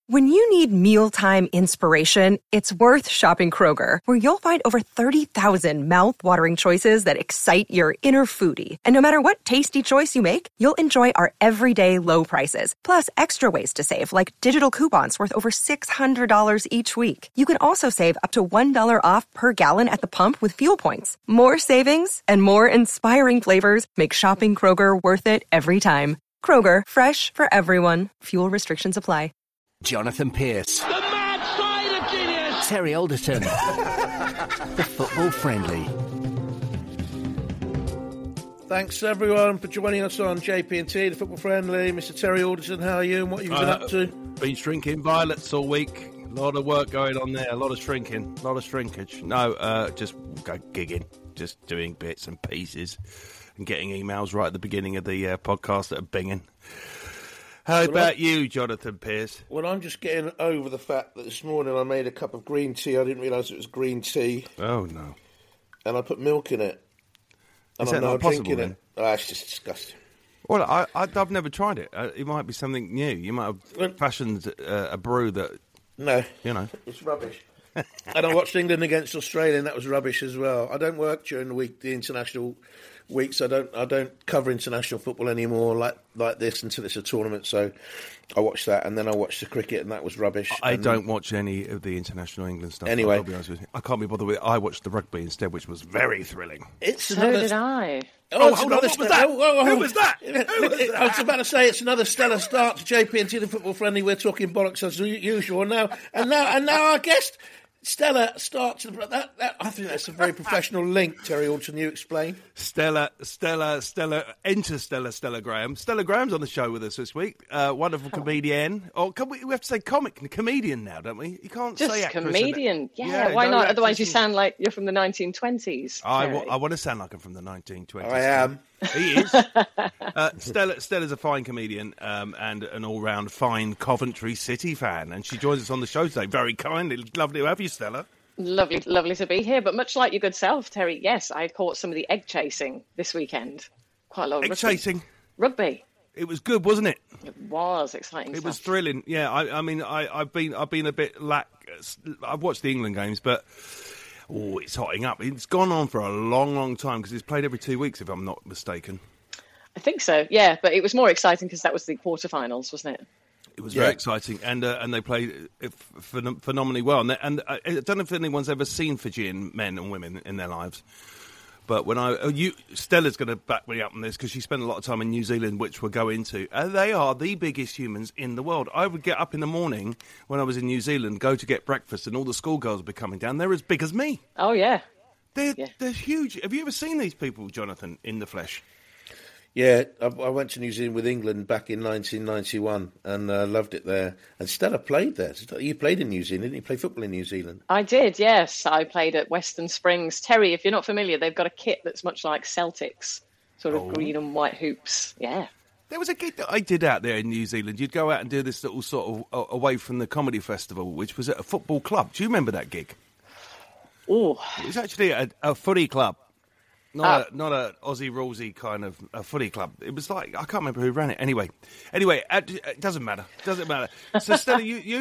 When you need mealtime inspiration, it's worth shopping Kroger, where you'll find over 30,000 mouth-watering choices that excite your inner foodie. And no matter what tasty choice you make, you'll enjoy our everyday low prices, plus extra ways to save, like digital coupons worth over $600 each week. You can also save up to $1 off per gallon at the pump with fuel points. More savings and more inspiring flavors make shopping Kroger worth it every time. Kroger, fresh for everyone. Fuel restrictions apply. Jonathan Pearce. The mad side of genius! Terry Alderton. The Football Friendly. Thanks everyone for joining us on JP&T, the Football Friendly. Mr. Terry Alderton, how are you and what have you been up to? Been shrinking violets all week. A lot of work going on there, a lot of shrinking, a lot of shrinkage. No, just go gigging, just doing bits and pieces and getting emails right at the beginning of the podcast that are binging. How about you, Jonathan Pearce? Well, I'm just getting over the fact that this morning I made a cup of green tea. I didn't realise it was green tea. Oh, no. And I put milk in it. And Is that not possible, then? Oh, it's just disgusting. Well, I've never tried it. It might be something new. You might have fashioned a brew that... No. You know. It's rubbish. And I watched England against Australia, and that was rubbish as well. I don't work during the week, the international weeks. I don't cover international football anymore like this until it's a tournament. So I watched that, and then I watched the cricket, and that was rubbish. I don't watch any of the international England stuff. Anyway, I'll be honest with you. I can't be bothered with it. I watched the rugby instead, which was very thrilling. So did I. Oh, hold on, what was that? Who was that? I was about to say it's another stellar start to JP&T, the Football Friendly. We're talking bollocks as usual now, and now our guest. Stella starts. I think that's a very professional link, Terry Alderton. You explain. Stella. Enter Stella Graham. Stella Graham's on the show with us this week. Wonderful comedian. Or we have to say comedian now, don't we? You can't just say actress. Comedian. Yeah, why not? Otherwise, you sound like you're from the 1920s. I want to sound like I'm from the 1920s. I am. He is. Stella's a fine comedian and an all-round fine Coventry City fan, and she joins us on the show today. Very kindly. Lovely to have you, Stella. Lovely to be here. But much like your good self, Terry, yes, I caught some of the egg chasing this weekend. Quite a lot of egg chasing. Rugby. It was good, wasn't it? It was exciting. It was thrilling. Yeah, I've been a bit I've watched the England games, but. Oh, it's hotting up. It's gone on for a long, long time because it's played every 2 weeks, if I'm not mistaken. I think so, yeah. But it was more exciting because that was the quarterfinals, wasn't it? It was very exciting, and they played phenomenally well. And I don't know if anyone's ever seen Fijian men and women in their lives. But Stella's going to back me up on this because she spent a lot of time in New Zealand, which we'll go into. They are the biggest humans in the world. I would get up in the morning when I was in New Zealand, go to get breakfast, and all the schoolgirls would be coming down. They're as big as me. Oh, yeah. They're huge. Have you ever seen these people, Jonathan, in the flesh? Yeah, I went to New Zealand with England back in 1991 and loved it there. And Stella played there. You played in New Zealand, didn't you? Play football in New Zealand? I did, yes. I played at Western Springs. Terry, if you're not familiar, they've got a kit that's much like Celtics, sort of green and white hoops. Yeah. There was a gig that I did out there in New Zealand. You'd go out and do this little sort of away from the comedy festival, which was at a football club. Do you remember that gig? Oh. It was actually a footy club. Not a Aussie Rulesy kind of a footy club. It was like, I can't remember who ran it. Anyway, it doesn't matter. So Stella,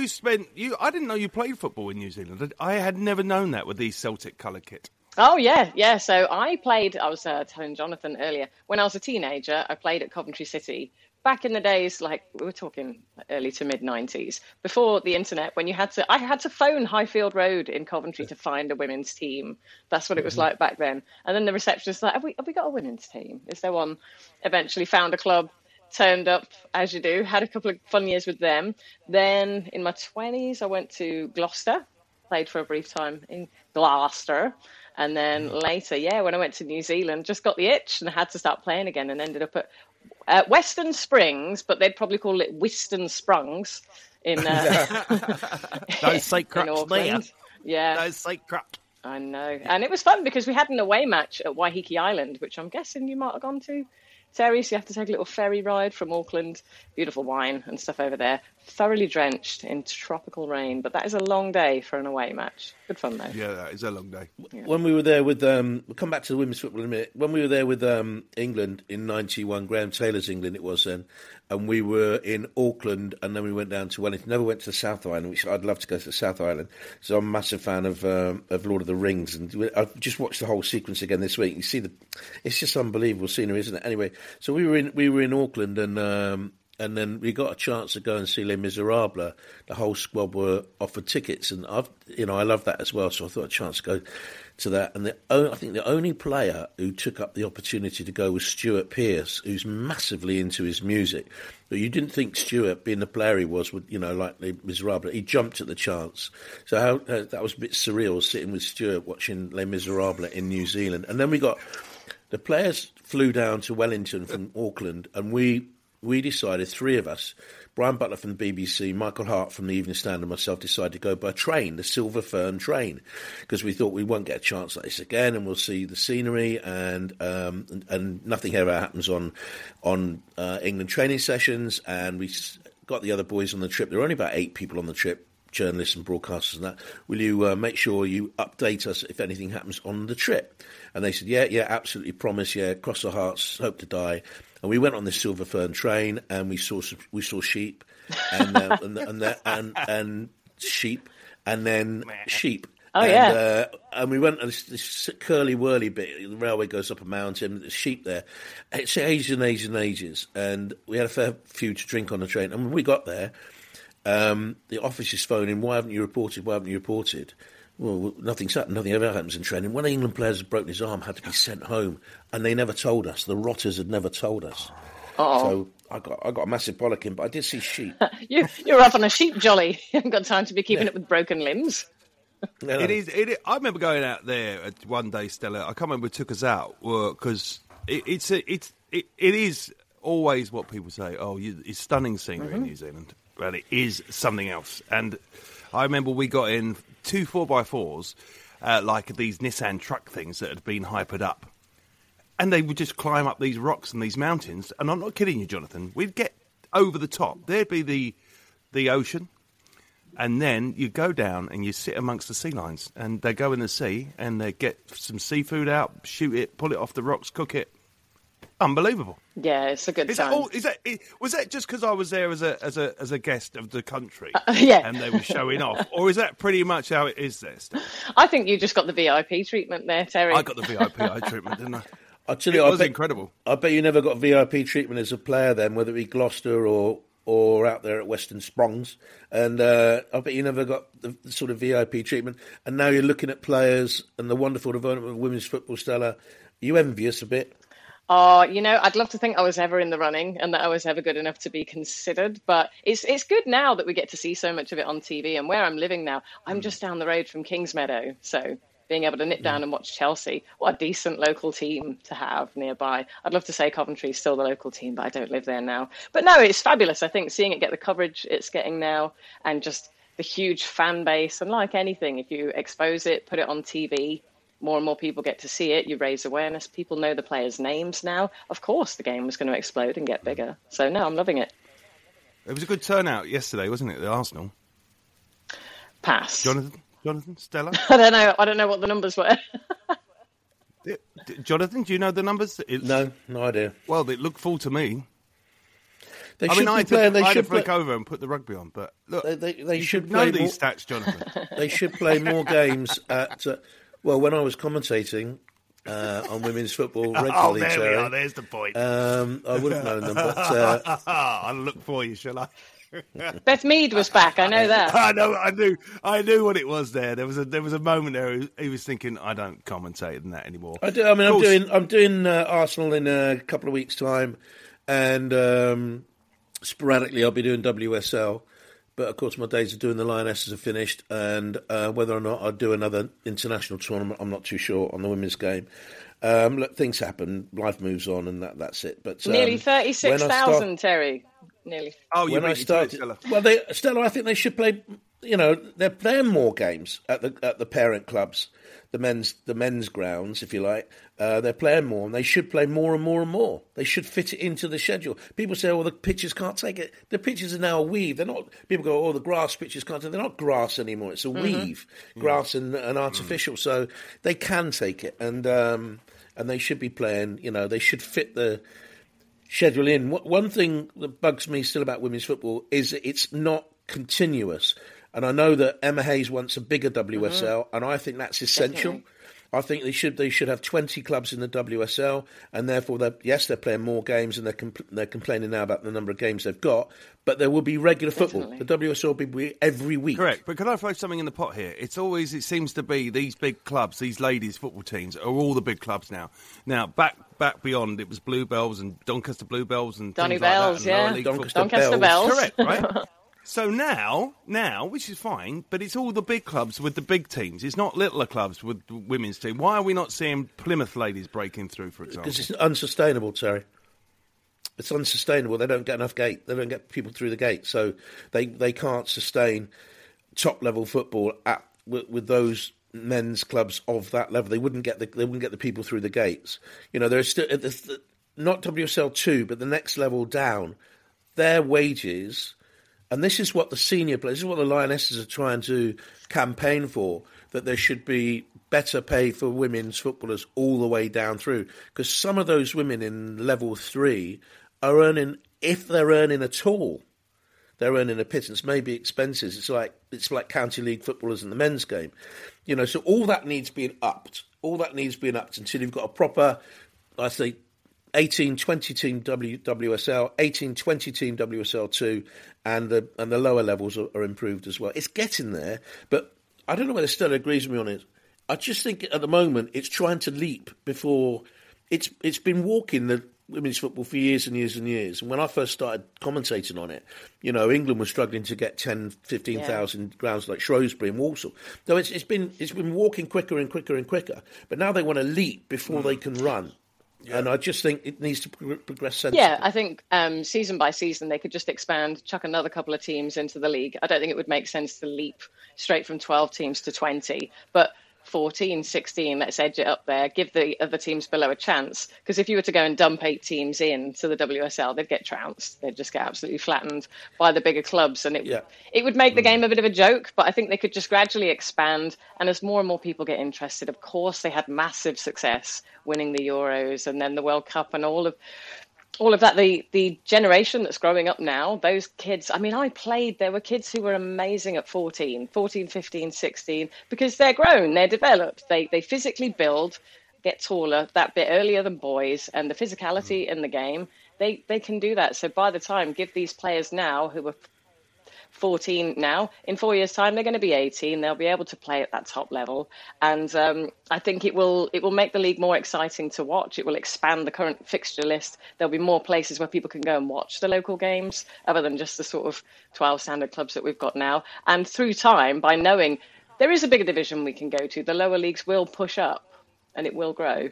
I didn't know you played football in New Zealand. I had never known that with the Celtic coloured kit. Oh, yeah. So I was telling Jonathan earlier, when I was a teenager, I played at Coventry City. Back in the days, like we were talking early to mid-90s, before the internet, when I had to phone Highfield Road in Coventry to find a women's team. That's what it was like back then. And then the receptionist was like, have we got a women's team? Is there one? Eventually found a club, turned up, as you do, had a couple of fun years with them. Then in my 20s, I went to Gloucester, played for a brief time in Gloucester. And then later, when I went to New Zealand, just got the itch and had to start playing again and ended up at Western Springs, but they'd probably call it Western Sprungs in those sight cracks there. Yeah, those sight cracks. I know, and it was fun because we had an away match at Waiheke Island, which I'm guessing you might have gone to, Terry. So you have to take a little ferry ride from Auckland. Beautiful wine and stuff over there. thoroughly drenched in tropical rain. But that is a long day for an away match. Good fun, though. Yeah, that is a long day. Yeah. When we were there with, we'll come back to the women's football in a minute. When we were there with England in '91, Graham Taylor's England it was then, and we were in Auckland, and then we went down to Wellington. Never went to the South Island, which I'd love to go to the South Island. So I'm a massive fan of Lord of the Rings, and I've just watched the whole sequence again this week. You see it's just unbelievable scenery, isn't it? Anyway, so we were in Auckland, and then we got a chance to go and see Les Miserables. The whole squad were offered tickets, and I love that as well. So I thought a chance to go to that. And I think the only player who took up the opportunity to go was Stuart Pearce, who's massively into his music. But you didn't think Stuart, being the player he was, would like Les Miserables. He jumped at the chance. So that was a bit surreal, sitting with Stuart watching Les Miserables in New Zealand. And then the players flew down to Wellington from Auckland, and we decided, three of us, Brian Butler from the BBC, Michael Hart from the Evening Standard, and myself, decided to go by train, the Silver Fern train, because we thought we won't get a chance like this again, and we'll see the scenery, and nothing ever happens on England training sessions, and we got the other boys on the trip. There were only about 8 people on the trip, journalists and broadcasters and that. Will you make sure you update us if anything happens on the trip? And they said, yeah, absolutely, promise, yeah, cross our hearts, hope to die. And we went on this Silver Fern train, and we saw sheep, and sheep, and then sheep. Oh, yeah. And we went on this curly whirly bit. The railway goes up a mountain. There's sheep there. It's ages and ages and ages. And we had a fair few to drink on the train. And when we got there, the office is phoning. Why haven't you reported? Why haven't you reported? Well, nothing's happened. Nothing ever happens in training. One of the England players had broken his arm, had to be sent home, and they never told us. The Rotters had never told us. So I got a massive bollocking, but I did see sheep. You're off on a sheep jolly. You haven't got time to be keeping up with broken limbs. No. It is. I remember going out there one day, Stella. I can't remember who took us out because it is always what people say. Oh, it's stunning scenery in New Zealand, but it is something else. And I remember we got in 2 4x4s, like these Nissan truck things that had been hypered up. And they would just climb up these rocks and these mountains. And I'm not kidding you, Jonathan. We'd get over the top. There'd be the ocean. And then you go down and you sit amongst the sea lions. And they go in the sea and they get some seafood out, shoot it, pull it off the rocks, cook it. Unbelievable. Yeah, it's a good time. Was that just because I was there as a guest of the country? Yeah. And they were showing off, or is that pretty much how it is there? Still? I think you just got the VIP treatment there, Terry. I got the VIP treatment, didn't I? I'll tell you, it was incredible. I bet you never got VIP treatment as a player then, whether it be Gloucester or out there at Western Sprongs, and I bet you never got the sort of VIP treatment. And now you're looking at players and the wonderful development of women's football, Stella. Are you envious a bit? Oh, I'd love to think I was ever in the running and that I was ever good enough to be considered. But it's good now that we get to see so much of it on TV. And where I'm living now, I'm just down the road from Kingsmeadow. So being able to nip down and watch Chelsea, what a decent local team to have nearby. I'd love to say Coventry's still the local team, but I don't live there now. But no, it's fabulous. I think seeing it get the coverage it's getting now and just the huge fan base. And like anything, if you expose it, put it on TV, more and more people get to see it, you raise awareness, people know the players' names now. Of course the game was going to explode and get bigger. So no, I'm loving it. It was a good turnout yesterday, wasn't it, the Arsenal? Pass. Jonathan, Stella? I don't know what the numbers were. Jonathan, do you know the numbers? No idea. Well, they look full to me. I had to flick over and put the rugby on, but look, they you should know play these stats, Jonathan. They should play more games at... well, when I was commentating on women's football regularly, there Terry, we are. There's the point. I would have known them, but I'll look for you, shall I? Beth Mead was back. I know that. I knew what it was. There was a moment there. He was thinking, I don't commentate on that anymore. I do. I mean, I'm doing Arsenal in a couple of weeks' time, and sporadically I'll be doing WSL. But, of course, my days of doing the Lionesses are finished, and whether or not I'll do another international tournament, I'm not too sure on the women's game. Look, things happen, life moves on, and that's it. But nearly 36,000, Terry. Nearly. Oh, you started, Stella. Well, Stella, I think they should play they're playing more games at the parent clubs, the men's grounds, if you like. They're playing more, and they should play more and more and more. They should fit it into the schedule. People say, "Oh, the pitches can't take it." The pitches are now a weave. They're not. People go, "Oh, the grass pitches can't take it." They're not grass anymore. It's a weave, grass and artificial. So they can take it, and they should be playing. They should fit the schedule in. One thing that bugs me still about women's football is that it's not continuous. And I know that Emma Hayes wants a bigger WSL, and I think that's essential. Definitely. I think they should have 20 clubs in the WSL, and therefore, they're playing more games, and they're complaining now about the number of games they've got, but there will be regular football. Definitely. The WSL will be every week. Correct, but can I throw something in the pot here? It seems to be these big clubs, these ladies' football teams, are all the big clubs now. Now, back beyond, it was Bluebells and Doncaster Bluebells and Donny things like Bells, that, and yeah. lower league football. Doncaster Bells. Correct, right? So now, which is fine, but it's all the big clubs with the big teams. It's not littler clubs with the women's team. Why are we not seeing Plymouth ladies breaking through, for example? Because it's unsustainable, Terry. It's unsustainable. They don't get enough gate. They don't get people through the gate. So they can't sustain top-level football with those men's clubs of that level. They wouldn't get the people through the gates. There's still not WSL 2, but the next level down. Their wages. And this is what the senior players, this is what the Lionesses are trying to campaign for, that there should be better pay for women's footballers all the way down through. Because some of those women in level 3 are earning, if they're earning at all, they're earning a pittance, maybe expenses. It's like county league footballers in the men's game. So all that needs being upped. All that needs being upped until you've got a proper, I say, 18-20 team WSL, 18-20 team WSL2, and the lower levels are improved as well. It's getting there, but I don't know whether Stella agrees with me on it. I just think at the moment it's trying to leap before it's been walking the women's football for years and years and years. And when I first started commentating on it, England was struggling to get 10, 15,000 grounds like Shrewsbury and Walsall. So it's been walking quicker and quicker and quicker. But now they want to leap before they can run. Yeah. And I just think it needs to progress sensibly. Yeah, I think season by season they could just expand, chuck another couple of teams into the league. I don't think it would make sense to leap straight from 12 teams to 20. But 14, 16, let's edge it up there, give the other teams below a chance. Because if you were to go and dump 8 teams into the WSL, they'd get trounced. They'd just get absolutely flattened by the bigger clubs. And it would make the game a bit of a joke, but I think they could just gradually expand. And as more and more people get interested, of course, they had massive success winning the Euros and then the World Cup and all of that. The generation that's growing up now, those kids, there were kids who were amazing at 14, 15, 16, because they're grown, they're developed, they physically build, get taller that bit earlier than boys, and the physicality in the game, they can do that. So by the time, give these players now who are 14 now, in 4 years' time, they're going to be 18. They'll be able to play at that top level. And I think it will make the league more exciting to watch. It will expand the current fixture list. There'll be more places where people can go and watch the local games, other than just the sort of 12 standard clubs that we've got now. And through time, by knowing there is a bigger division we can go to, the lower leagues will push up and it will grow.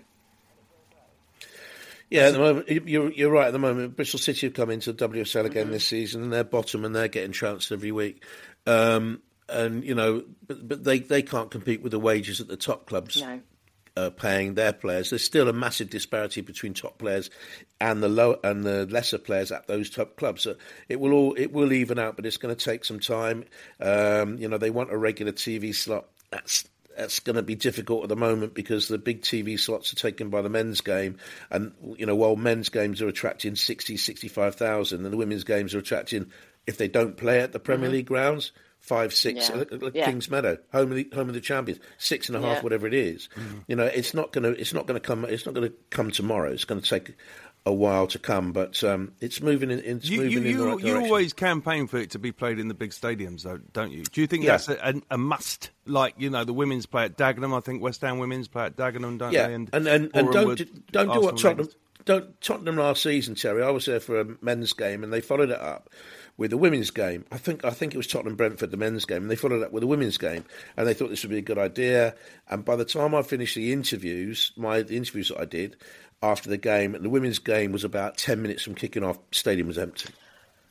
Yeah, at the moment, you're right. At the moment, Bristol City have come into the WSL again this season, and they're bottom, and they're getting trounced every week. But they can't compete with the wages that the top clubs are paying their players. There's still a massive disparity between top players and the lesser players at those top clubs. So it will even out, but it's going to take some time. They want a regular TV slot. That's going to be difficult at the moment because the big TV slots are taken by the men's game. And, while men's games are attracting 60, 65,000 and the women's games are attracting, if they don't play at the Premier League grounds, 5, 6, Kings Meadow, home of the champions, 6.5, whatever it is. It's not going to come tomorrow. It's going to take a while to come, but it's moving in. It's moving in the right direction. You always campaign for it to be played in the big stadiums, though, don't you? Do you think that's a must? Like the women's play at Dagenham. I think West Ham women's play at Dagenham, don't they? And don't do what Tottenham. Tottenham last season, Terry. I was there for a men's game, and they followed it up with a women's game. I think it was Tottenham Brentford, the men's game, and they followed it up with a women's game, and they thought this would be a good idea. And by the time I finished the interviews that I did after the game, and the women's game was about 10 minutes from kicking off, stadium was empty.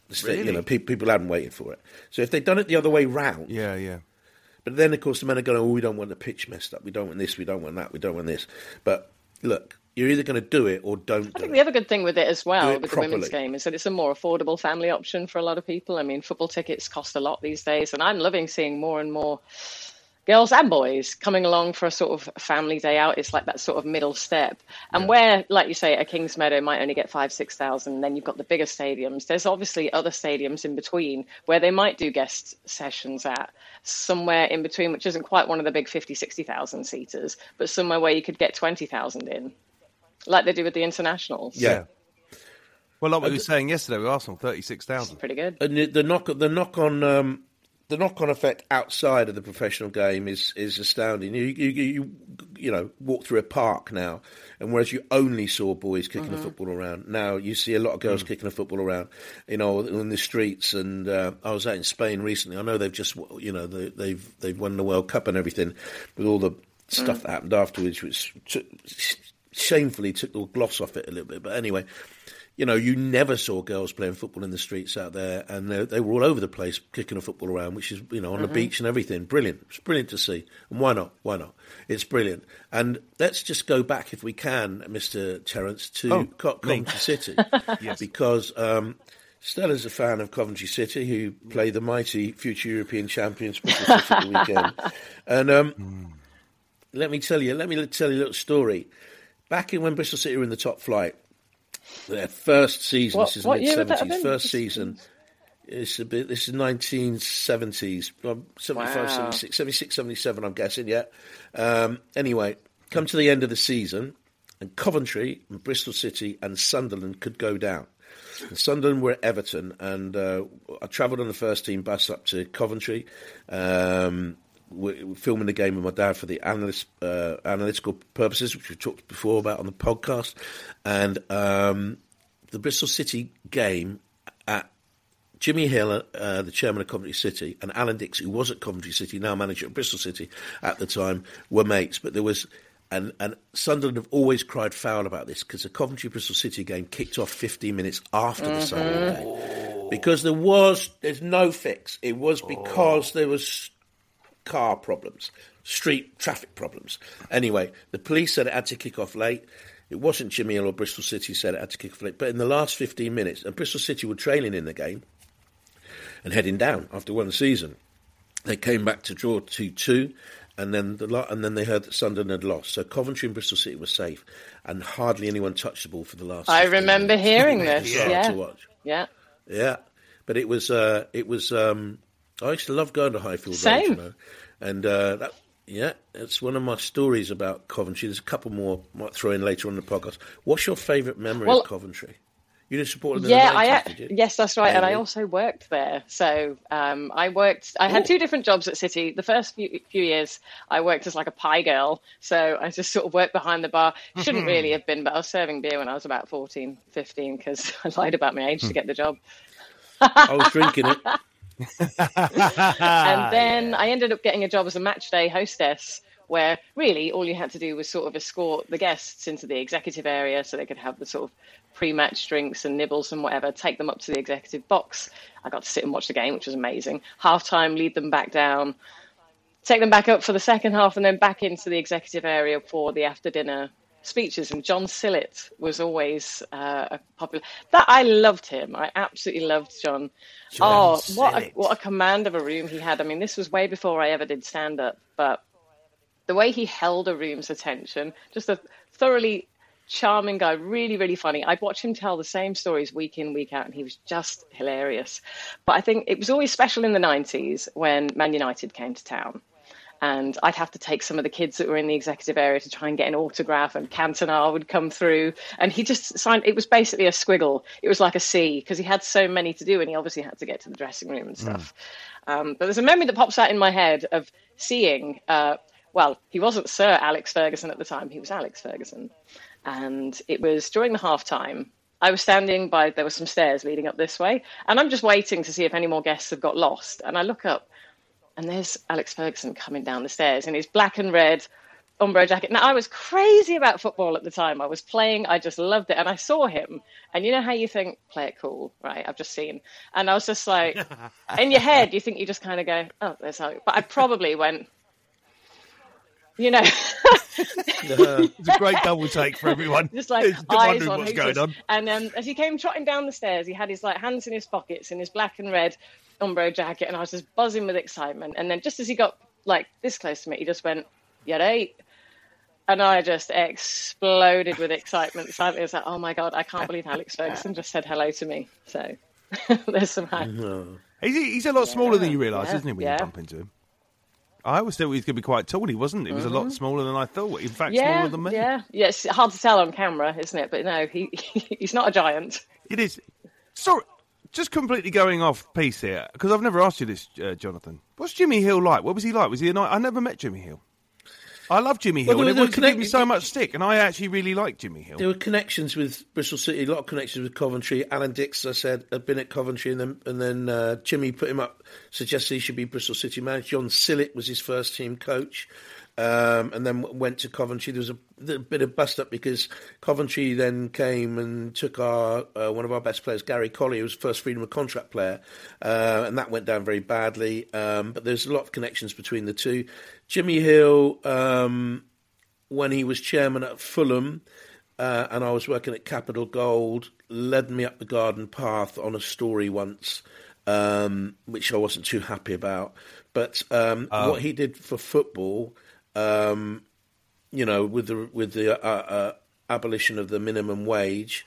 Really? You know, people hadn't waited for it. So if they'd done it the other way round, Yeah. but then of course the men are going, we don't want the pitch messed up, we don't want this, we don't want that, we don't want this. But look, you're either going to do it or don't do it. I think the other good thing with it as well, with properly. the women's game, is that it's a more affordable family option for a lot of people. I mean, football tickets cost a lot these days, and I'm loving seeing more and more girls and boys coming along for a sort of family day out. It's like that sort of middle step. And where, like you say, a Kings Meadow might only get 5,000-6,000, then you've got the bigger stadiums. There's obviously other stadiums in between where they might do guest sessions at, somewhere in between, which isn't quite one of the big 50,000-60,000 seaters, but somewhere where you could get 20,000 in, like they do with the internationals. Yeah. Well, like we were saying yesterday with Arsenal, 36,000. Pretty good. And the knock-on effect outside of the professional game is astounding. You know, walk through a park now, and whereas you only saw boys kicking a football around, now you see a lot of girls kicking a football around, you know, in the streets. And I was out in Spain recently. I know they've just, you know, they've won the World Cup and everything, with all the stuff that happened afterwards, which shamefully took the gloss off it a little bit. But anyway, you know, you never saw girls playing football in the streets out there, and they were all over the place kicking a football around, which is, you know, on the beach and everything. Brilliant. It's brilliant to see. And why not? Why not? It's brilliant. And let's just go back, if we can, Mr. Terence, to Coventry City. Yes. Because Stella's a fan of Coventry City, who play the mighty future European champions Bristol City at the weekend. And let me tell you a little story. Back when Bristol City were in the top flight, their first season, this is mid-70s, first season, this is 1970s, 75, 76, 76, 77, I'm guessing, yeah. Anyway, come to the end of the season, and Coventry, and Bristol City and Sunderland could go down. And Sunderland were at Everton, and I travelled on the first team bus up to Coventry, we're filming the game with my dad for the analytical purposes, which we talked before about on the podcast. And the Bristol City game, at Jimmy Hill, the chairman of Coventry City, and Alan Dix, who was at Coventry City, now manager at Bristol City at the time, were mates. But there was, and Sunderland have always cried foul about this, because the Coventry-Bristol City game kicked off 15 minutes after the Sunderland game. Because there's no fix. It was because there was car problems, street traffic problems. Anyway, the police said it had to kick off late. It wasn't Jimmy Hill or Bristol City said it had to kick off late. But in the last 15 minutes, and Bristol City were trailing in the game and heading down after one season, they came back to draw 2-2, and then they heard that Sunderland had lost. So Coventry and Bristol City were safe, and hardly anyone touched the ball for the last. I remember hearing this. To watch. Yeah. But it was. I used to love going to Highfield Same. Road, you know, and it's one of my stories about Coventry. There's a couple more I might throw in later on in the podcast. What's your favourite memory of Coventry? You didn't support them in the 90s, did you? Yes, that's right. Maybe. And I also worked there. So I had two different jobs at City. The first few years I worked as like a pie girl. So I just sort of worked behind the bar. Shouldn't really have been, but I was serving beer when I was about 14, 15, because I lied about my age to get the job. I was drinking it. And then I ended up getting a job as a match day hostess, where really all you had to do was sort of escort the guests into the executive area so they could have the sort of pre-match drinks and nibbles and whatever, take them up to the executive box. I got to sit and watch the game, which was amazing. Half-time, lead them back down, take them back up for the second half, and then back into the executive area for the after-dinner speeches. And John Sillett was always a popular. That I loved him. I absolutely loved John. What a command of a room he had. I mean, this was way before I ever did stand-up, but the way he held a room's attention, just a thoroughly charming guy, really, really funny. I'd watch him tell the same stories week in, week out, and he was just hilarious. But I think it was always special in the 90s when Man United came to town. And I'd have to take some of the kids that were in the executive area to try and get an autograph, and Cantona would come through. And he just signed, it was basically a squiggle. It was like a C, because he had so many to do, and he obviously had to get to the dressing room and stuff. But there's a memory that pops out in my head of seeing, he wasn't Sir Alex Ferguson at the time, he was Alex Ferguson. And it was during the half-time. I was standing by, there were some stairs leading up this way, and I'm just waiting to see if any more guests have got lost. And I look up, and there's Alex Ferguson coming down the stairs in his black and red Umbro jacket. Now, I was crazy about football at the time. I was playing. I just loved it. And I saw him. And you know how you think, play it cool, right? I've just seen. And I was just like, in your head, you think you just kind of go, oh, there's how. But I probably went, you know. It's a great double take for everyone. Just like Just eyes wondering on what's who's going this? on. And as he came trotting down the stairs, he had his like hands in his pockets in his black and red Umbro jacket. And I was just buzzing with excitement. And then just as he got like this close to me, he just went, "You're right." And I just exploded with excitement. So I was like, oh, my God, I can't believe Alex Ferguson just said hello to me. So there's some hype. He's a lot smaller than you realise, isn't he, when yeah. you bump into him? I always thought he was going to be quite tall. He wasn't. He was a lot smaller than I thought. In fact, Yeah, smaller than me. yeah. It's hard to tell on camera, isn't it? But no, he's not a giant. It is. Sorry, just completely going off piece here, because I've never asked you this, Jonathan. What's Jimmy Hill like? What was he like? Was he a night? I never met Jimmy Hill. I love Jimmy Hill, and everyone gave me so much stick, and I actually really like Jimmy Hill. There were connections with Bristol City, a lot of connections with Coventry. Alan Dix, I said, had been at Coventry, and then Jimmy put him up, suggested he should be Bristol City manager. John Sillett was his first team coach, and then went to Coventry. There was a bit of bust-up because Coventry then came and took our one of our best players, Gary Colley, who was first freedom of contract player, and that went down very badly. But there's a lot of connections between the two. Jimmy Hill, when he was chairman at Fulham, and I was working at Capital Gold, led me up the garden path on a story once, which I wasn't too happy about. But what he did for football, you know, with the abolition of the minimum wage,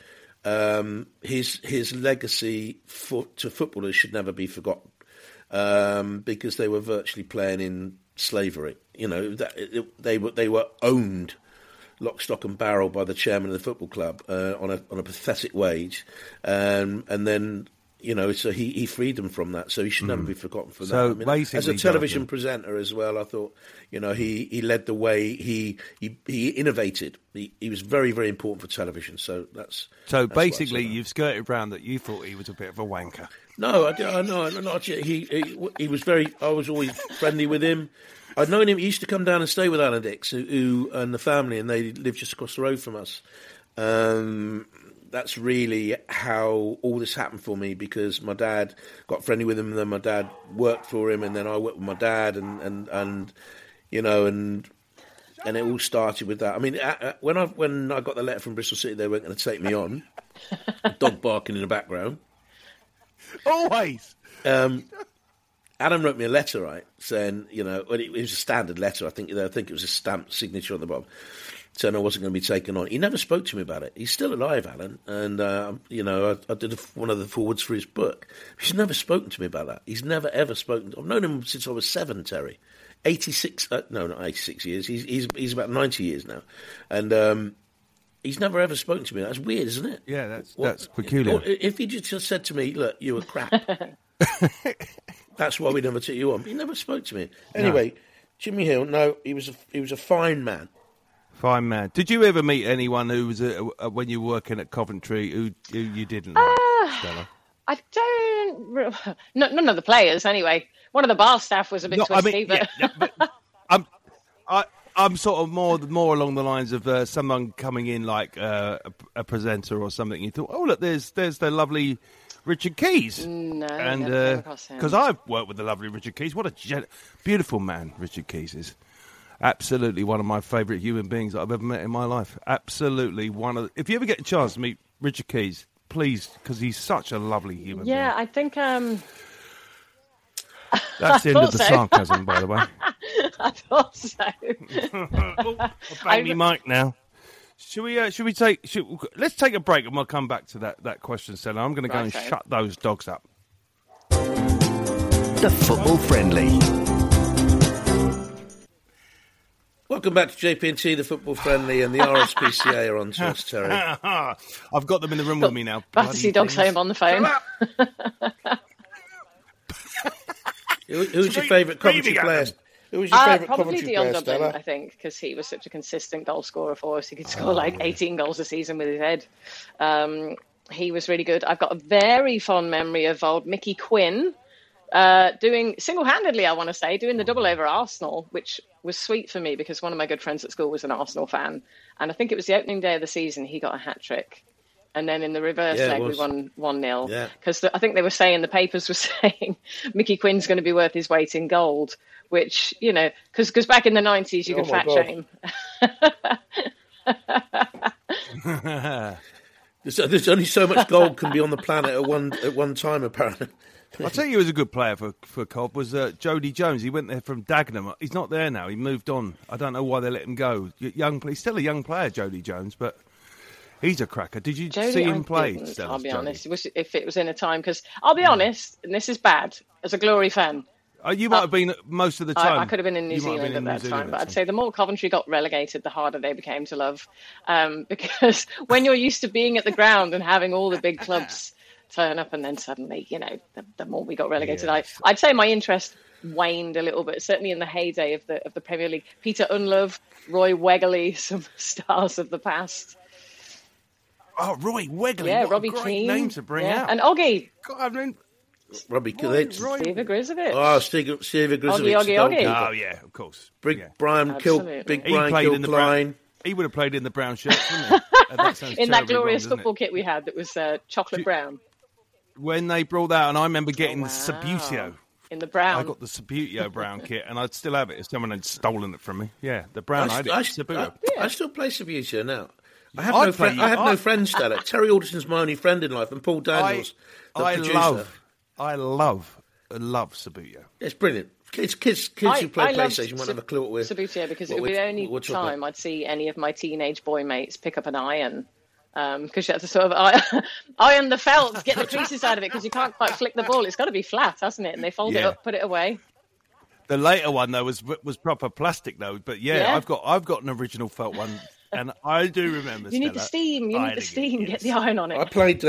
his legacy to footballers should never be forgotten, because they were virtually playing in slavery. You know, they were owned lock, stock and barrel by the chairman of the football club on a pathetic wage, and then, you know, so he freed them from that. So he should never be forgotten for that. I mean, as a television presenter as well, I thought, you know, he led the way. He innovated. He was very, very important for television. So that's basically you've skirted around that. You thought he was a bit of a wanker. No, not yet. He was very. I was always friendly with him. I'd known him. He used to come down and stay with Alan Dix, who and the family, and they lived just across the road from us. That's really how all this happened for me, because my dad got friendly with him, and then my dad worked for him, and then I worked with my dad, and you know, and it all started with that. I mean, when I got the letter from Bristol City, they weren't going to take me on. Dog barking in the background. Always. Adam wrote me a letter, right, saying, you know, it was a standard letter. I think it was a stamped signature on the bottom, saying I wasn't going to be taken on. He never spoke to me about it. He's still alive, Alan, and you know, I did one of the forwards for his book. He's never spoken to me about that. He's never ever spoken. I've known him since I was 7, Terry. 86? No, not 86 years. He's about 90 years now, and he's never ever spoken to me. That's weird, isn't it? Yeah, that's peculiar. If he just said to me, "Look, you were crap," that's why we never took you on. He never spoke to me. Anyway, no. Jimmy Hill, no, he was a fine man. Fine man. Did you ever meet anyone who was when you were working at Coventry who you didn't like, Stella? I don't. None of the players, anyway. One of the bar staff was a bit twisty, I'm sort of more along the lines of someone coming in like a presenter or something. You thought, oh look, there's the lovely Richard Keys. No, and because I've worked with the lovely Richard Keys. What a beautiful man Richard Keys is. Absolutely one of my favourite human beings that I've ever met in my life. Absolutely one of. If you ever get a chance to meet Richard Keys, please, because he's such a lovely human being. Yeah, I think. That's the end of the sarcasm, by the way. I thought so. Bang me mic now. Let's take a break and we'll come back to that question, Stella. I'm going to go and shut those dogs up. The Football Friendly. Welcome back to JP&T, the Football Friendly, and the RSPCA are on to us, Terry. I've got them in the room with me now. Battersea Dog's home on the phone. Who's your favourite Coventry player? Who was your favourite Coventry player, Stella? Probably Dion Dublin, I think, because he was such a consistent goal scorer for us. He could score 18 goals a season with his head. He was really good. I've got a very fond memory of old Mickey Quinn, doing single-handedly, I want to say, doing the double over Arsenal, which was sweet for me because one of my good friends at school was an Arsenal fan. And I think it was the opening day of the season, he got a hat-trick. And then in the reverse leg, we won 1-0. Yeah. Because I think they were saying, the papers were saying, Mickey Quinn's going to be worth his weight in gold, which, you know, because back in the 90s, you could fat shame. There's only so much gold can be on the planet at one time, apparently. I'll tell you who was a good player for Cobb was Jody Jones. He went there from Dagenham. He's not there now. He moved on. I don't know why they let him go. He's still a young player, Jody Jones, but he's a cracker. Did you see him play? I'll be honest. If it was in a time, because I'll be honest, and this is bad, as a Glory fan. You might have been most of the time. I could have been in New Zealand at that time, but I'd say the more Coventry got relegated, the harder they became to love. Because when you're used to being at the ground and having all the big clubs turn up, and then suddenly, you know, the more we got relegated, I'd say my interest waned a little bit. Certainly in the heyday of the Premier League, Peter Unlove, Roy Wegerle, some stars of the past. Oh, Roy Wegerle! Yeah, what Robbie a great Keane, name to bring out. And Oggy. God, I mean, Robbie Keane, Steve Grizovic. Oh, Steve Grizovic. Oggy. Oh yeah, of course. Brian Kilcline. He would have played in the brown shirt, wouldn't he? In that glorious football kit we had that was chocolate brown. When they brought that, and I remember getting the Sabutio. In the brown. I got the Sabutio brown kit, and I'd still have it if someone had stolen it from me. Yeah, the brown. I still play Sabutio now. I have no friends still. Terry Alderson's my only friend in life, and Paul Daniels, the producer. I love Sabutio. It's brilliant. Kids who play PlayStation won't have a clue what we're... Sabutio, because it would be the only time I'd see any of my teenage boy mates pick up an iron. Because you have to sort of iron the felt, get the creases out of it, because you can't quite flick the ball. It's got to be flat, hasn't it? And they fold it up, put it away. The later one, though, was proper plastic, though. But I've got an original felt one, and I do remember. You need the steam. Get the iron on it. I played...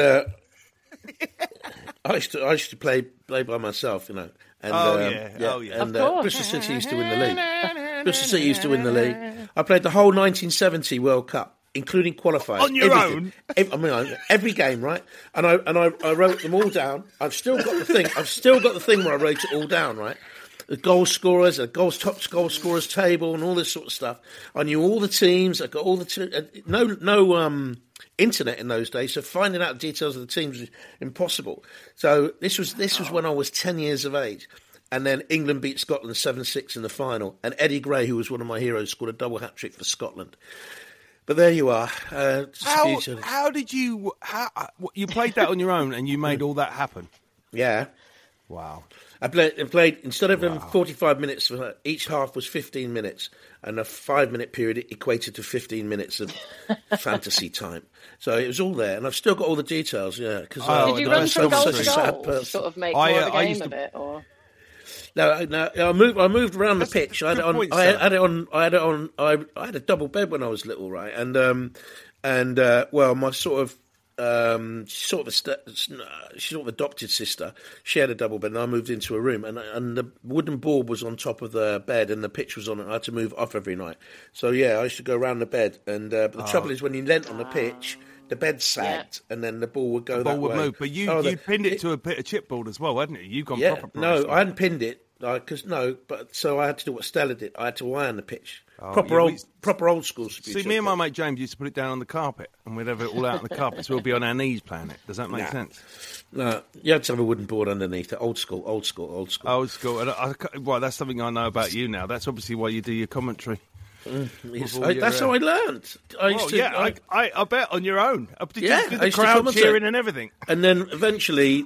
I used to play by myself, you know. And, And Bristol City used to win the league. I played the whole 1970 World Cup, including qualifiers. On your own? Every game, right? And I wrote them all down. I've still got the thing where I wrote it all down, right? The goal scorers, top goal scorers table, and all this sort of stuff. I knew all the teams. I got all the no internet in those days, so finding out the details of the teams was impossible. So this was when I was 10 years of age. And then England beat Scotland 7-6 in the final. And Eddie Gray, who was one of my heroes, scored a double hat-trick for Scotland. But there you are. How did you... you played that on your own and you made all that happen? Yeah. Wow. I played instead of 45 minutes, each half was 15 minutes. And a 5-minute period equated to 15 minutes of fantasy time. So it was all there. And I've still got all the details, yeah. Did you run from goal to goal to sort of make more of a game of it? Or... No, I moved around the pitch. I had a double bed when I was little, right? And my sort of adopted sister, she had a double bed, and I moved into a room, and the wooden board was on top of the bed, and the pitch was on it. I had to move off every night. So yeah, I used to go around the bed, and but the trouble is when you leant on the pitch, the bed sagged, and then the ball would go that way. The ball would move, but you pinned it to a bit of chipboard as well, hadn't you? You've gone proper. No, I hadn't pinned it. So I had to do what Stella did. I had to iron the pitch. Proper old school. See, me and my mate James used to put it down on the carpet, and we'd have it all out on the carpet, so we'll be on our knees playing it. Does that make sense? No, you had to have a wooden board underneath it. Old school. Old school. Well, that's something I know about you now. That's obviously why you do your commentary. That's how I learned. I bet on your own. Did the crowd cheering and everything? And then eventually,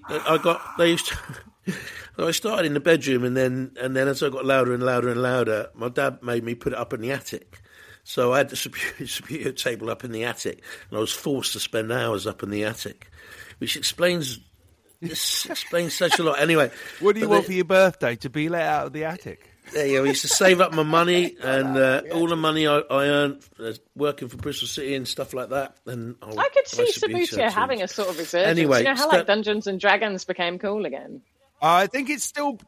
I started in the bedroom, and then as I got louder and louder and louder, my dad made me put it up in the attic. So I had the Sabutio table up in the attic, and I was forced to spend hours up in the attic, which explains such a lot. Anyway, what do you want for your birthday? To be let out of the attic? There you go. I used to save up my money, and all the money I earned working for Bristol City and stuff like that. And I could see Sabutio having a sort of resurgence. Anyway, you know how Dungeons and Dragons became cool again? I think it's still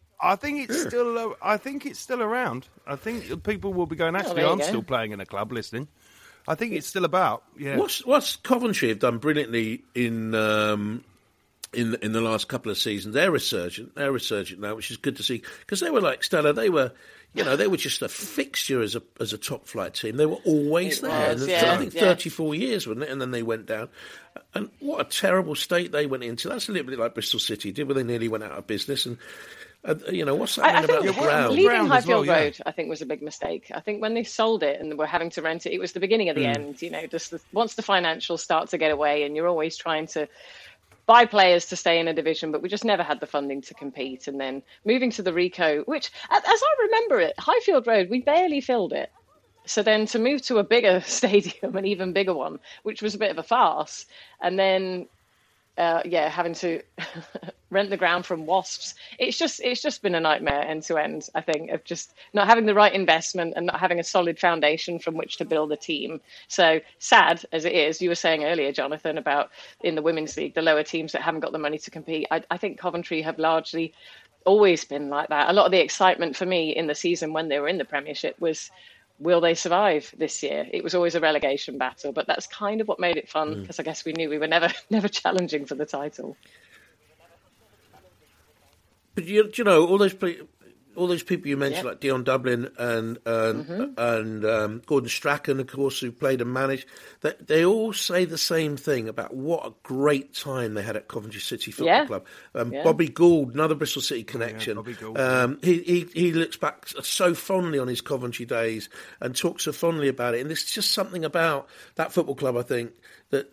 around. I think people will be going, actually, I'm still playing in a club listening. I think it's still about, yeah. What's Coventry have done brilliantly in in the last couple of seasons. They're resurgent now, which is good to see, because they were like Stella. They were just a fixture as a top flight team. They were always there. I think 34 years, wasn't it? And then they went down. And what a terrible state they went into. That's a little bit like Bristol City did, where they nearly went out of business. And what's happening about the ground? Leaving Highfield Road, I think, was a big mistake. I think when they sold it and were having to rent it, it was the beginning of the end. Once the financials start to get away, and you're always trying to buy players to stay in a division, but we just never had the funding to compete. And then moving to the Ricoh, which, as I remember it, Highfield Road, we barely filled it. So then to move to a bigger stadium, an even bigger one, which was a bit of a farce, and then having to rent the ground from Wasps. It's just been a nightmare end to end, I think, of just not having the right investment and not having a solid foundation from which to build a team. So sad as it is, you were saying earlier, Jonathan, about in the Women's League, the lower teams that haven't got the money to compete. I think Coventry have largely always been like that. A lot of the excitement for me in the season when they were in the Premiership was, will they survive this year? It was always a relegation battle, but that's kind of what made it fun, because I guess we knew we were never challenging for the title. But all those people you mentioned, like Dion Dublin and Gordon Strachan, of course, who played and managed, they all say the same thing about what a great time they had at Coventry City Football Club. Bobby Gould, another Bristol City connection. Bobby Gould. He looks back so fondly on his Coventry days and talks so fondly about it. And there's just something about that football club, I think, that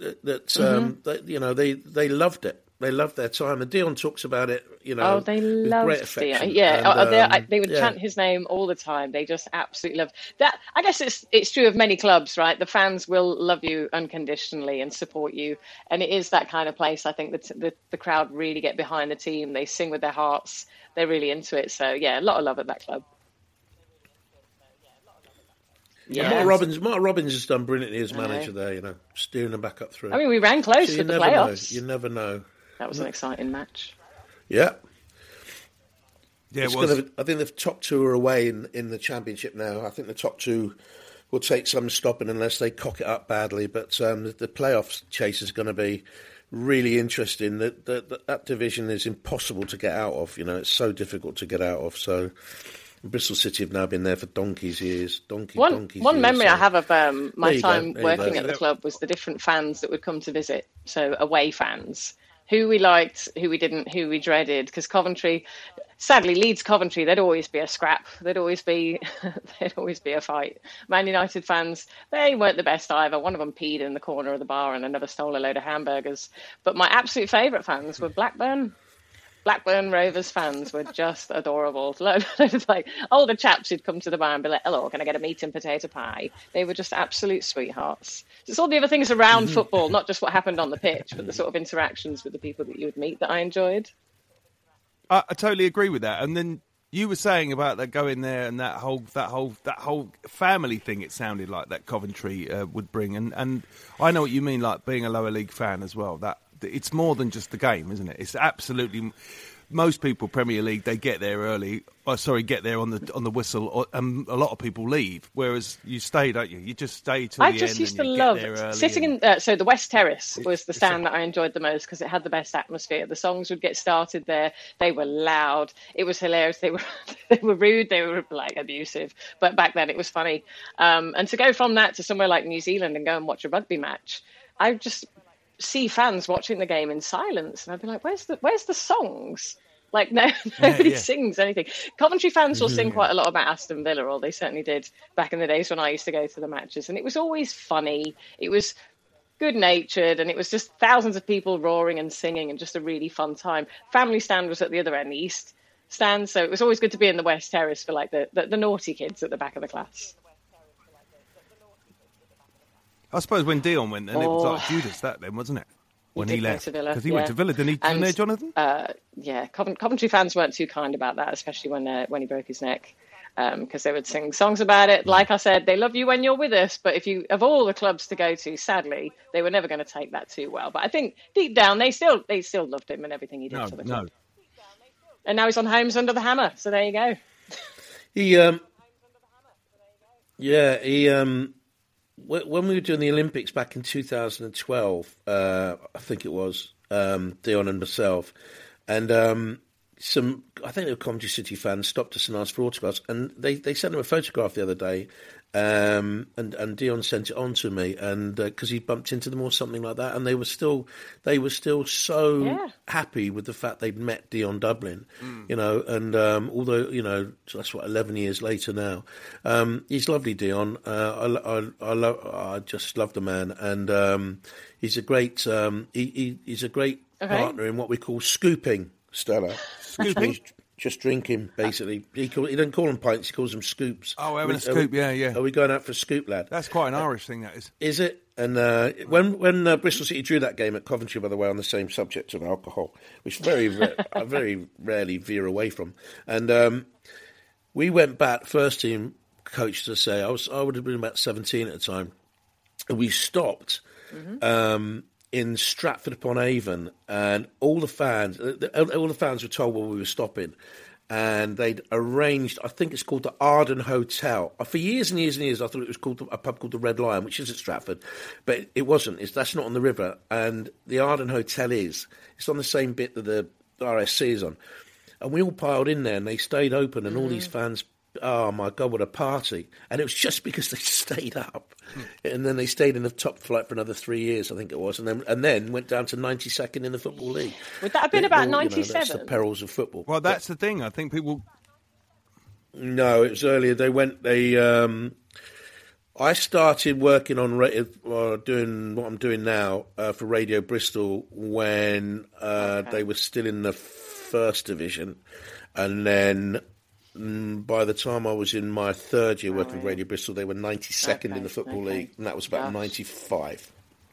they loved it. They loved their time, and Dion talks about it. They loved great affection. Dion. And, they would chant his name all the time. They just absolutely loved that. I guess it's true of many clubs, right? The fans will love you unconditionally and support you, and it is that kind of place. I think that the crowd really get behind the team. They sing with their hearts. They're really into it. So a lot of love at that club. Yeah, Mark Robbins has done brilliantly as manager there. Steering them back up through. I mean, we ran close for the playoffs. You never know. That was an exciting match. Yeah. Yeah, it was. I think the top two are away in the Championship now. I think the top two will take some stopping unless they cock it up badly. But the playoffs chase is going to be really interesting. That division is impossible to get out of. It's so difficult to get out of. So Bristol City have now been there for donkey's years. One memory I have of my time working at the club was the different fans that would come to visit. So away fans. Who we liked, who we didn't, who we dreaded. Because Coventry, sadly, Leeds Coventry, there'd always be a scrap. There'd always be a fight. Man United fans, they weren't the best either. One of them peed in the corner of the bar and another stole a load of hamburgers. But my absolute favourite fans were Blackburn. Blackburn Rovers fans were just adorable. Like older chaps who'd come to the bar and be like, "Hello, can I get a meat and potato pie?" They were just absolute sweethearts. It's all the other things around football, not just what happened on the pitch, but the sort of interactions with the people that you would meet that I enjoyed. I totally agree with that. And then you were saying about that going there and that whole family thing. It sounded like that Coventry would bring, and I know what you mean. Like being a lower league fan as well. That it's more than just the game, isn't it? It's absolutely. Most people, Premier League, they get there early. Get there on the whistle, and a lot of people leave. Whereas you stay, don't you? You just stay till the end. I just used to love sitting in. So the West Terrace was the stand that I enjoyed the most because it had the best atmosphere. The songs would get started there. They were loud. It was hilarious. They were rude. They were like abusive. But back then it was funny. And to go from that to somewhere like New Zealand and go and watch a rugby match, I just see fans watching the game in silence, and I'd be like, "Where's the songs?" Like nobody sings anything. Coventry fans will sing quite a lot about Aston Villa, or they certainly did back in the days when I used to go to the matches, and it was always funny. It was good-natured, and it was just thousands of people roaring and singing, and just a really fun time. Family stand was at the other end, the East stand, so it was always good to be in the West Terrace for like the naughty kids at the back of the class. I suppose when Dion went, then it was like Judas that then, wasn't it? When he left, because he went to Villa, didn't he? Didn't there, Jonathan? Coventry fans weren't too kind about that, especially when he broke his neck, because they would sing songs about it. Like I said, they love you when you're with us, but if you of all the clubs to go to, sadly, they were never going to take that too well. But I think deep down, they still loved him and everything he did for the club. And now he's on Homes Under the Hammer, so there you go. When we were doing the Olympics back in 2012, I think it was, Dion and myself, and I think they were Coventry City fans, stopped us and asked for autographs, and they sent him a photograph the other day, and Dion sent it on to me, and because he bumped into them or something like that, and they were still so happy with the fact they'd met Dion Dublin, you know, and although, you know, that's 11 years later now, he's lovely, Dion. I just love the man, and he's a great he's a great partner in what we call scooping, Stella. Scooping. Just drinking, basically. He doesn't call them pints, he calls them scoops. Oh, having a scoop, yeah. Are we going out for a scoop, lad? That's quite an Irish thing, that is. Is it? And when Bristol City drew that game at Coventry, by the way, on the same subject of alcohol, which I very rarely veer away from, and we went back, first team coach, to say, I would have been about 17 at the time, and we stopped in Stratford-upon-Avon, and all the fans were told where we were stopping, and they'd arranged, I think it's called the Arden Hotel. For years and years and years, I thought it was called a pub called the Red Lion, which is at Stratford, but it wasn't. That's not on the river, and the Arden Hotel is. It's on the same bit that the RSC is on. And we all piled in there, and they stayed open, and all these fans, oh my God, what a party. And it was just because they stayed up. And then they stayed in the top flight for another 3 years, I think it was, and then went down to 92nd in the Football League. Would that have been about 97? That's the perils of football. Well, that's the thing. I think people... No, it was earlier. I started working on doing what I'm doing now for Radio Bristol when they were still in the first division, and then by the time I was in my third year working for Radio Bristol, they were 92nd in the Football League, and that was about 95.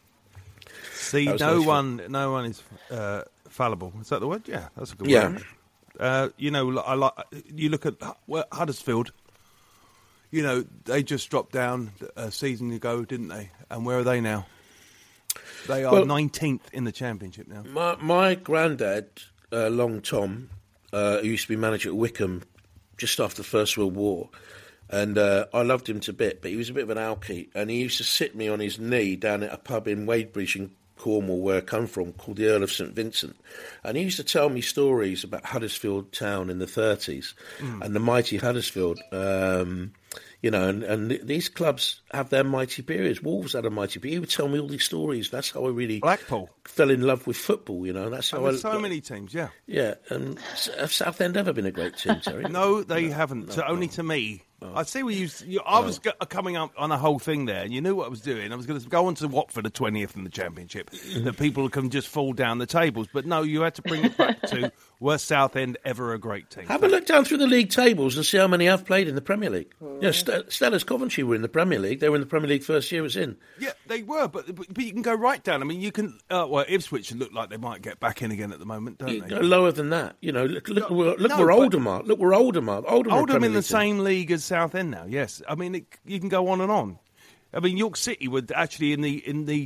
See, no one is fallible. Is that the word? Yeah, that's a good word. You know, you look at Huddersfield. You know, they just dropped down a season ago, didn't they? And where are they now? They are 19th in the Championship now. My granddad, Long Tom, who used to be manager at Wickham just after the First World War, and I loved him to bit, but he was a bit of an alkie, and he used to sit me on his knee down at a pub in Wadebridge in Cornwall, where I come from, called the Earl of St Vincent, and he used to tell me stories about Huddersfield Town in the 30s and the mighty Huddersfield. You know, and these clubs have their mighty periods. Wolves had a mighty period. He would tell me all these stories. That's how I really Blackpool fell in love with football. You know, that's how so many teams. Yeah, yeah. And have Southend ever been a great team, Terry? No, they haven't. Only to me. I see where I was coming up on a whole thing there, and you knew what I was doing. I was going to go on to Watford, the 20th in the Championship, that people can just fall down the tables. But no, you had to bring it back to was Southend ever a great team? Have a look down through the league tables and see how many have played in the Premier League. Yeah, Stella's Coventry were in the Premier League. They were in the Premier League first year it was in. Yeah, they were, but you can go right down. I mean, you can. Ipswich look like they might get back in again at the moment, don't they? Go lower than that. You know, look where Oldham are. Look where Oldham are. Oldham in the same league as Southend now. Yes, I mean you can go on and on. I mean, York City were actually in the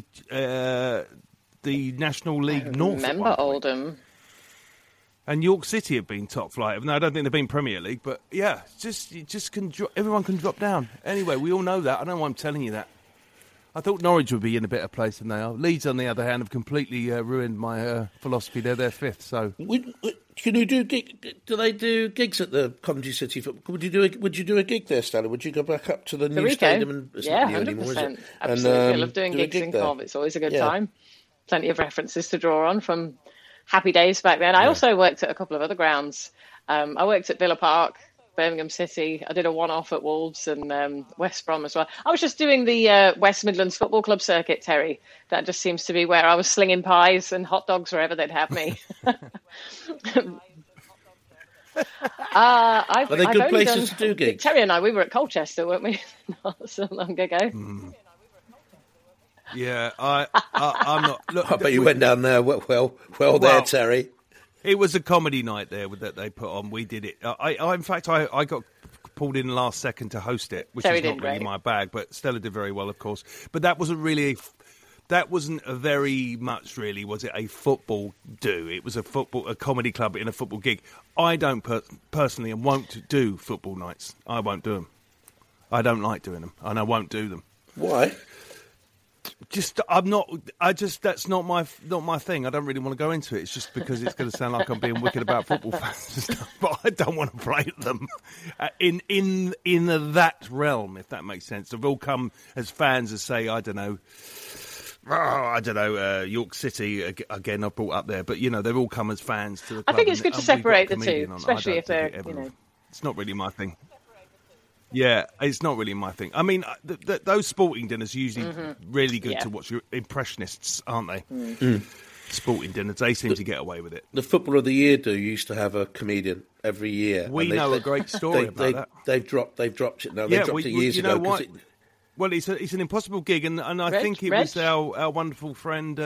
National League North. Remember Oldham. And York City have been top flight. No, I don't think they've been Premier League, but yeah, everyone can drop down. Anyway, we all know that. I don't know why I'm telling you that. I thought Norwich would be in a better place than they are. Leeds, on the other hand, have completely ruined my philosophy. They're fifth. So, can you do do they do gigs at the Coventry City? Would you do a gig there, Stella? Would you go back up to the new stadium? And it's not new anymore, is it? Absolutely. I love doing gigs in Cov. It's always a good time. Plenty of references to draw on from happy days back then. I also worked at a couple of other grounds. I worked at Villa Park, Birmingham City. I did a one-off at Wolves and West Brom as well. I was just doing the West Midlands Football Club circuit, Terry. That just seems to be where I was slinging pies and hot dogs wherever they'd have me. Are they good places to do gigs? Terry and I, we were at Colchester, weren't we? Not so long ago. Yeah, I'm not. Look, I bet you went down there. Well, there, Terry. It was a comedy night there that they put on. We did it. In fact, I got pulled in last second to host it, which is not really my bag. But Stella did very well, of course. But that wasn't really. That wasn't very much, really, was it? A football do. It was a comedy club in a football gig. I don't personally and won't do football nights. I won't do them. I don't like doing them, and I won't do them. Why? That's not my thing. I don't really want to go into it. It's just because it's going to sound like I'm being wicked about football fans and stuff. But I don't want to play them in that realm, if that makes sense. They've all come as fans as say, I don't know, York City again. I brought up there, but they've all come as fans to the club. I think it's good to separate the two, especially if they're It's not really my thing. Yeah, it's not really my thing. I mean, those sporting dinners are usually really good to watch. Impressionists, aren't they? Sporting dinners, they seem to get away with it. The Football of the Year used to have a comedian every year. We know a great story about that. They've dropped it now. They dropped it years ago. Well, it's an impossible gig, and I think it was our wonderful friend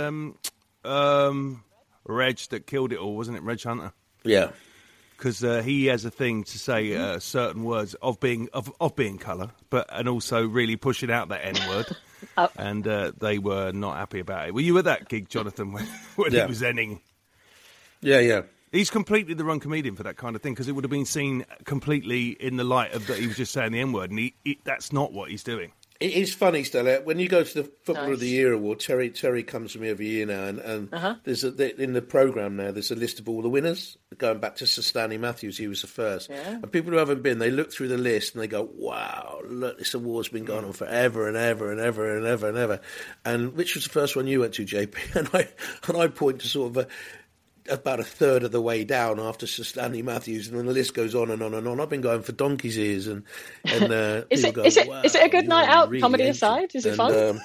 Reg that killed it all, wasn't it? Reg Hunter. Yeah. Because he has a thing to say certain words of being colour, and also really pushing out that N word, and they were not happy about it. Were you at that gig, Jonathan, when he was ending? Yeah. He's completely the wrong comedian for that kind of thing, because it would have been seen completely in the light of that he was just saying the N word, and that's not what he's doing. It is funny, Stella. When you go to the Football of the Year award, Terry comes to me every year now, and there's in the programme now. There's a list of all the winners, going back to Sir Stanley Matthews. He was the first, and people who haven't been, they look through the list and they go, "Wow, look, this award's been going on forever and ever and ever and ever and ever." And which was the first one you went to, JP? And I point to sort of about a third of the way down after Sir Stanley Matthews, and then the list goes on and on and on. I've been going for donkey's ears, and is it a good night out, really comedy aside? Is it fun?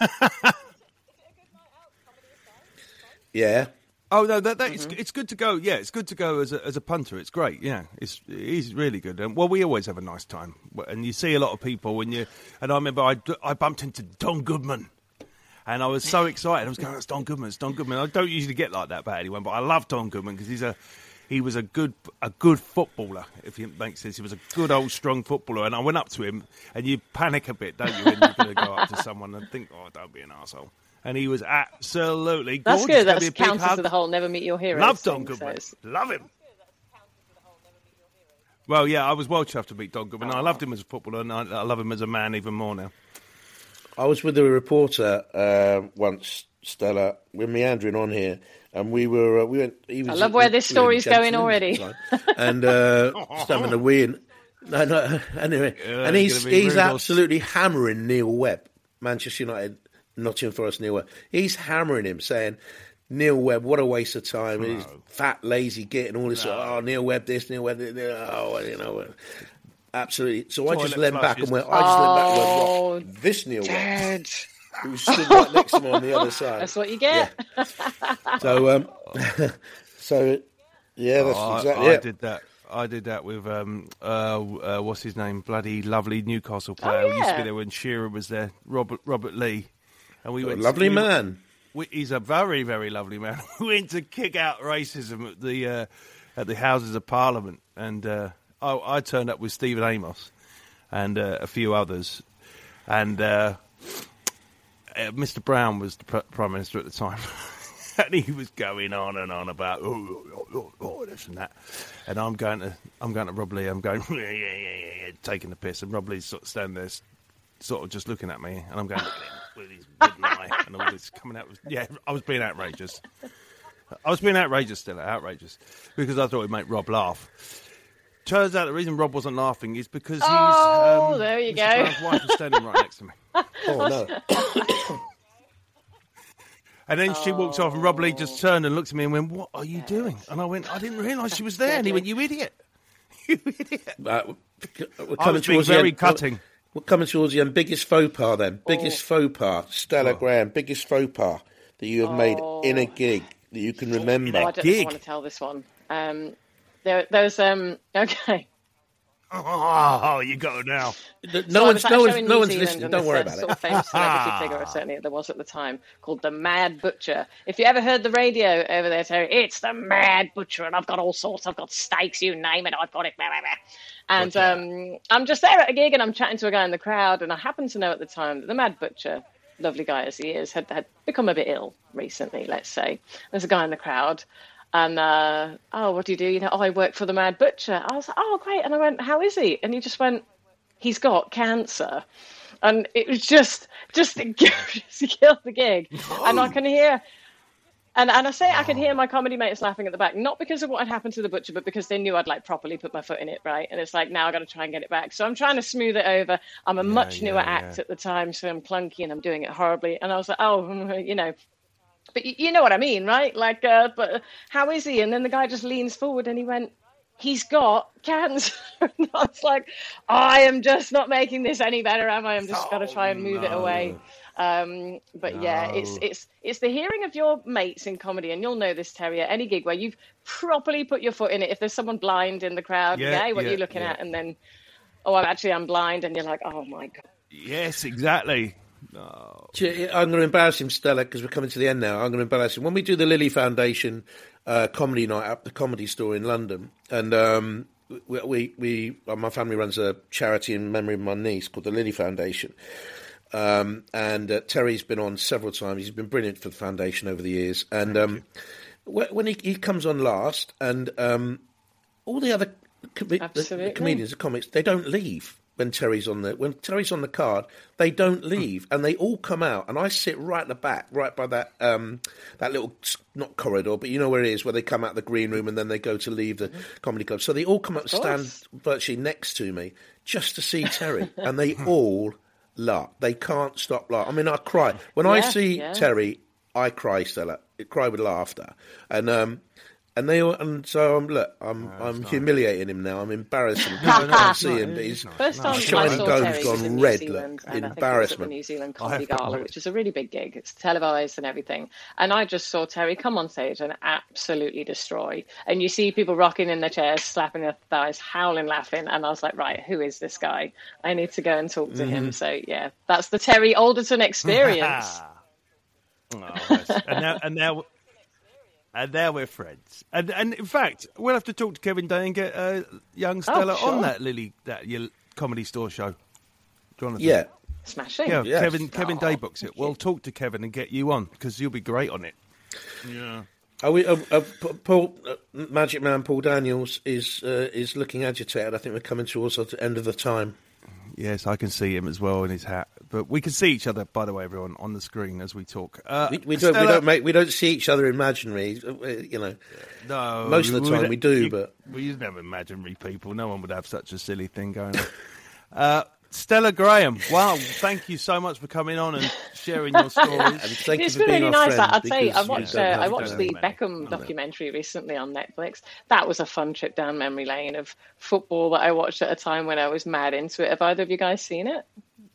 Yeah. Oh no, it's good to go. Yeah, it's good to go as a punter. It's great. Yeah, it's really good. Well, we always have a nice time, and you see a lot of people and I remember I bumped into Don Goodman. And I was so excited. I was going, "It's Don Goodman. It's Don Goodman." I don't usually get like that about anyone, but I love Don Goodman because he was a good footballer. If it makes sense, he was a good old strong footballer. And I went up to him, and you panic a bit, don't you, when you're going to go up to someone and think, "Oh, don't be an arsehole." And he was absolutely gorgeous. That's good. That's counter to the whole never meet your hero. Love Don Goodman. Love him. Well, yeah, I was well chuffed to meet Don Goodman. I loved him as a footballer, and I love him as a man even more now. I was with a reporter once, Stella. We're meandering on here, and we went. I love where this story's going already. And just having a wee. No. Anyway, and he's absolutely hammering Neil Webb, Manchester United, Nottingham Forest Neil Webb. He's hammering him, saying, "Neil Webb, what a waste of time! No. He's fat, lazy, getting all this. Oh, Neil Webb this, Neil Webb this. Oh, Absolutely. So I just leant back and went, what? This Neil Webb, who stood right next to me on the other side. That's what you get. Yeah. So, that's exactly it. I did that with, what's his name? Bloody lovely Newcastle player. We used to be there when Shearer was there, Robert Lee. And we went lovely man. He's a very, very lovely man. We went to kick out racism at the Houses of Parliament, and I turned up with Stephen Amos and a few others, and Mr. Brown was the Prime Minister at the time, and he was going on and on about this and that, and I'm going to Rob Lee. I'm going yeah, taking the piss, and Rob Lee's sort of standing there, sort of just looking at me, and I'm going with his wooden eye and all this coming out. I was being outrageous. Still outrageous, because I thought it'd make Rob laugh. Turns out the reason Rob wasn't laughing is because he's there you Mr. go. Brown's wife is standing right next to me. Oh no! And then she walked off, and Rob Lee just turned and looked at me and went, "What are you doing?" And I went, "I didn't realise she was there." And he went, "You idiot! You idiot!" I was being very cutting. We're coming towards the end. Biggest faux pas then. Biggest faux pas. Stella Graham. Biggest faux pas that you have made in a gig that you can remember. I don't want to tell this one. There's okay. Oh, you got it now. No one's listening. Don't worry about it. Sort of famous celebrity figure, certainly there was at the time, called the Mad Butcher. If you ever heard the radio over there, Terry, it's the Mad Butcher, and I've got all sorts. I've got steaks, you name it, I've got it. Blah, blah, blah. And I'm just there at a gig, and I'm chatting to a guy in the crowd, and I happen to know at the time that the Mad Butcher, lovely guy as he is, had become a bit ill recently. Let's say there's a guy in the crowd. And, what do you do? I work for the Mad Butcher. I was like, oh, great. And I went, how is he? And he just went, he's got cancer. And it was just to kill the gig. And I can hear... And I say I could hear my comedy mates laughing at the back, not because of what had happened to the butcher, but because they knew I'd like properly put my foot in it, right? And it's like, now I got to try and get it back. So I'm trying to smooth it over. I'm a much newer act at the time, so I'm clunky and I'm doing it horribly. And I was like, but you know what I mean, right? Like, but how is he? And then the guy just leans forward and he went, he's got cancer. And I was like, I am just not making this any better, am I? I'm just got to try and move it away. It's the hearing of your mates in comedy, and you'll know this, Terry, at any gig where you've properly put your foot in it. If there's someone blind in the crowd, what are you looking at? And then, I'm blind, and you're like, oh my God. Yes, exactly. No. I'm going to embarrass him, Stella, because we're coming to the end now. I'm going to embarrass him. When we do the Lily Foundation comedy night at the Comedy Store in London, and my family runs a charity in memory of my niece called the Lily Foundation. And Terry's been on several times. He's been brilliant for the foundation over the years. And when he comes on last, and all the other the comedians, the comics, they don't leave when Terry's on the card. They don't leave, and they all come out. And I sit right at the back, right by that little, not corridor, but you know where it is, where they come out the green room and then they go to leave the comedy club. So they all come up and stand virtually next to me just to see Terry, and they all laugh. They can't stop laughing. I mean, I cry when I see Terry. I cry, Stella. I cry with laughter, so I'm humiliating him now. I'm embarrassing him. I can't see him. His shiny dome's gone red. Look, embarrassment. The New Zealand Comedy Gala, which is a really big gig. It's televised and everything. And I just saw Terry come on stage and absolutely destroy. And you see people rocking in their chairs, slapping their thighs, howling, laughing. And I was like, right, who is this guy? I need to go and talk to him. So yeah, that's the Terry Alderton experience. And now we're friends. And in fact, we'll have to talk to Kevin Day and get young Stella on that your Comedy Store show. Jonathan. Yeah. Smashing. Yeah, yes. Kevin Day books it. We'll talk to Kevin and get you on, because you'll be great on it. Yeah. Magic Man Paul Daniels is looking agitated. I think we're coming towards the end of the time. Yes, I can see him as well in his hat. But we can see each other, by the way, everyone, on the screen as we talk. We don't see each other imaginary, No, most of the time we do, but we never imaginary people. No one would have such a silly thing going on. Stella Graham, wow! Thank you so much for coming on and sharing your stories. It's been really nice. I'd say I watched the Beckham documentary recently on Netflix. That was a fun trip down memory lane of football that I watched at a time when I was mad into it. Have either of you guys seen it?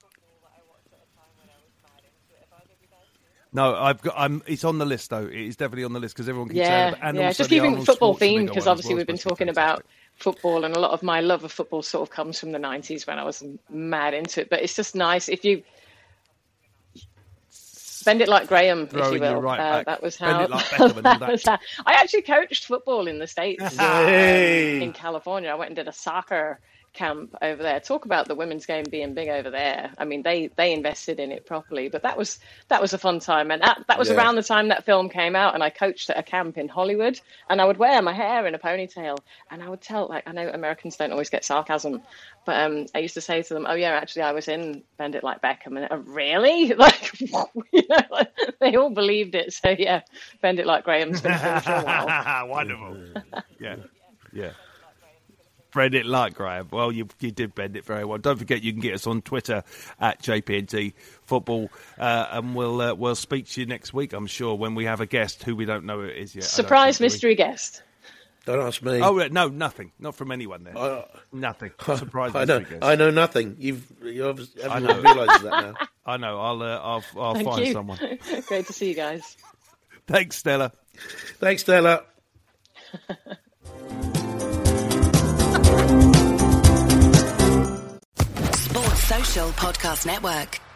No, it's on the list though. It is definitely on the list because everyone can say it. And also just keeping football themed, because obviously we've been talking about football, and a lot of my love of football sort of comes from the 90s when I was mad into it. But it's just nice if you bend it like Graham, if you will. That was how. I actually coached football in the States, in California. I went and did a soccer camp over there. Talk about the women's game being big over there. I mean, they invested in it properly, but that was a fun time. And that was around the time that film came out, and I coached at a camp in Hollywood, and I would wear my hair in a ponytail, and I would tell, I know Americans don't always get sarcasm, but I used to say to them, oh yeah, actually I was in Bend It Like Beckham. And really? They all believed it. So yeah, Bend It Like Graham's been filmed for a while. Wonderful. Yeah. Bend it like Graham. Well, you did bend it very well. Don't forget, you can get us on Twitter at JPNT Football, and we'll speak to you next week, I'm sure, when we have a guest who we don't know who it is yet. Surprise mystery guest. Don't ask me. Oh no, nothing. Not from anyone there. Nothing. Surprise mystery guest. I know nothing. You obviously haven't realised that now. I know. I'll find someone. Great to see you guys. Thanks, Stella. Thanks, Stella. Sports Social Podcast Network.